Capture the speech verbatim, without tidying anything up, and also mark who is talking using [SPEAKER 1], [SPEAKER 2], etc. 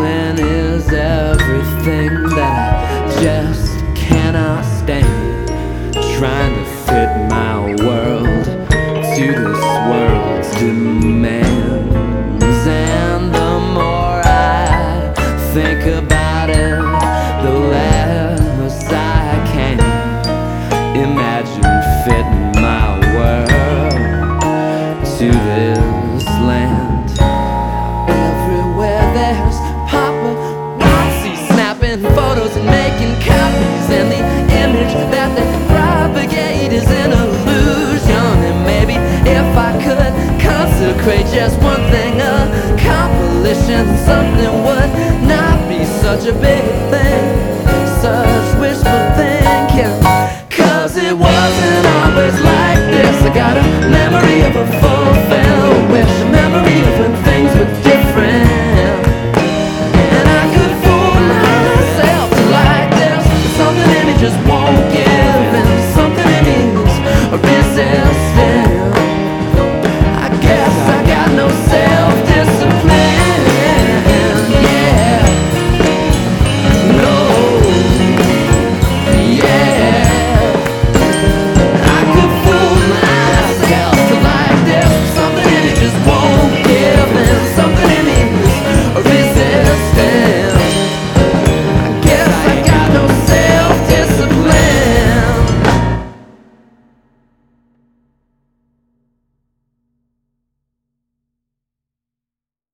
[SPEAKER 1] feeling is everything that I just cannot stand. Trying to fit my world to this world's demands. And the more I think about it, the less I can imagine fitting my world to this land. Everywhere there's paparazzi snapping photos and making copies, and the image that they propagate is an illusion. And maybe if I could consecrate just one thing, a compilation, something would not be such a big thing.